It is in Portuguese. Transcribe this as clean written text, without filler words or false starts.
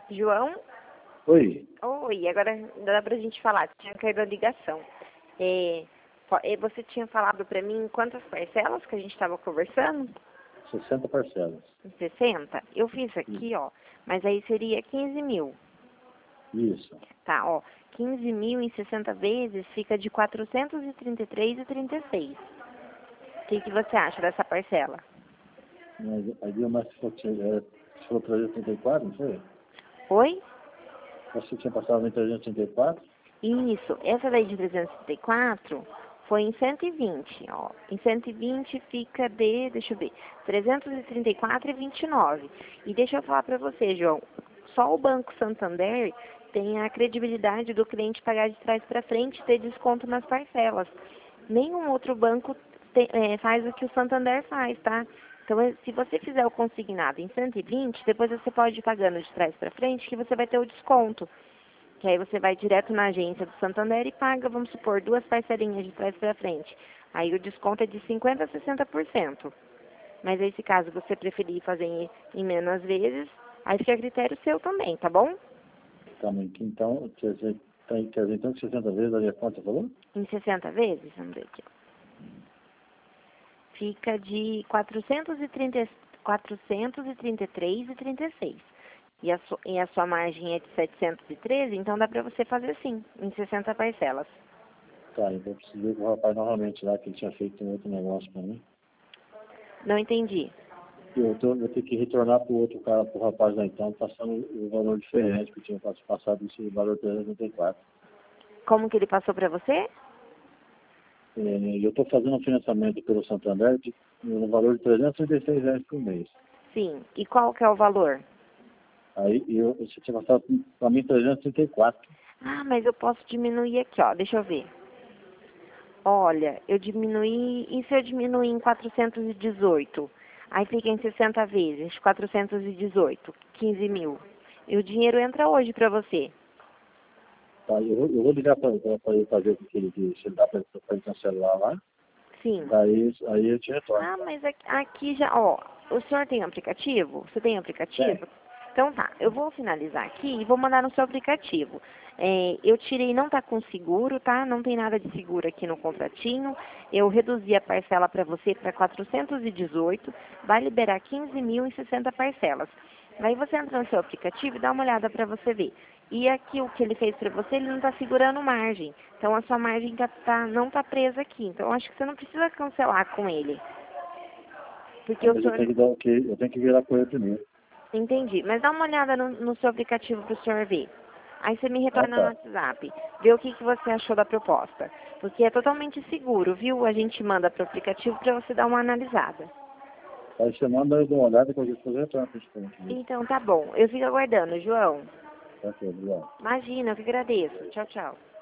João? Oi, Oi, agora dá pra gente falar, tinha caído a ligação. Você tinha falado pra mim quantas parcelas que a gente estava conversando? 60 parcelas. 60? Eu fiz aqui, ó, mas aí seria 15 mil. Isso. Tá, ó, 15 mil em 60 vezes fica de 433,36. O que você acha dessa parcela? Mas aí deu mais se for 334, não sei? Oi? Você tinha passado em 334? Isso, essa daí de 334 foi em 120, ó. Em 120 fica deixa eu ver, 334,29. E deixa eu falar pra você, João, só o Banco Santander tem a credibilidade do cliente pagar de trás para frente e ter desconto nas parcelas. Nenhum outro banco faz o que o Santander faz, tá? Então, se você fizer o consignado em 120, depois você pode ir pagando de trás para frente que você vai ter o desconto. Que aí você vai direto na agência do Santander e paga, vamos supor, 2 parcelinhas de trás para frente. Aí o desconto é de 50% a 60%. Mas aí, se caso você preferir fazer em menos vezes, aí fica a critério seu também, tá bom? Também. Então, quer dizer, então que 60 vezes ali a conta falou? Em 60 vezes, vamos ver aqui, ó. Fica de 433,36. E a sua margem é de 713, então dá para você fazer sim, em 60 parcelas. Tá, então eu precisei com o rapaz novamente lá, que ele tinha feito um outro negócio pra mim. Não entendi. Eu vou ter que retornar pro outro cara, pro rapaz lá então, passando o valor diferente, que eu tinha passado esse valor 334. Como que ele passou para você? Eu estou fazendo um financiamento pelo Santander no valor de R$ 336 por mês. Sim. E qual que é o valor? Aí você tinha passado para mim 334. Ah, mas eu posso diminuir aqui, ó. Deixa eu ver. Olha, eu diminuí... E se eu diminuir em 418? Aí fica em 60 vezes, 418, 15 mil. E o dinheiro entra hoje para você. Tá, eu vou ligar para ele fazer o que ele disse, se ele dá para ele cancelar lá. Sim. Aí eu te retorno. Ah, mas aqui já, ó, o senhor tem aplicativo? Você tem Tem. aplicativo? Então tá, eu vou finalizar aqui e vou mandar no seu aplicativo. Eu tirei, não tá com seguro, tá? Não tem nada de seguro aqui no contratinho. Eu reduzi a parcela para você para 418, vai liberar 15 mil em 60 parcelas. Aí você entra no seu aplicativo e dá uma olhada para você ver. E aqui o que ele fez para você, ele não está segurando margem. Então a sua margem não está presa aqui. Então acho que você não precisa cancelar com ele. Porque o Mas eu senhor... tenho que dar o quê? Eu tenho que virar com ele primeiro. Entendi. Mas dá uma olhada no seu aplicativo para o senhor ver. Aí você me Ah, retorna no tá. WhatsApp. Vê o que você achou da proposta. Porque é totalmente seguro, viu? A gente manda para o aplicativo para você dar uma analisada. Aí você manda, eu dou uma olhada e qualquer coisa eu retorno para gente. Então tá bom. Eu fico aguardando, João. Tá, ok, obrigado. Imagina, eu que agradeço. Tchau, tchau.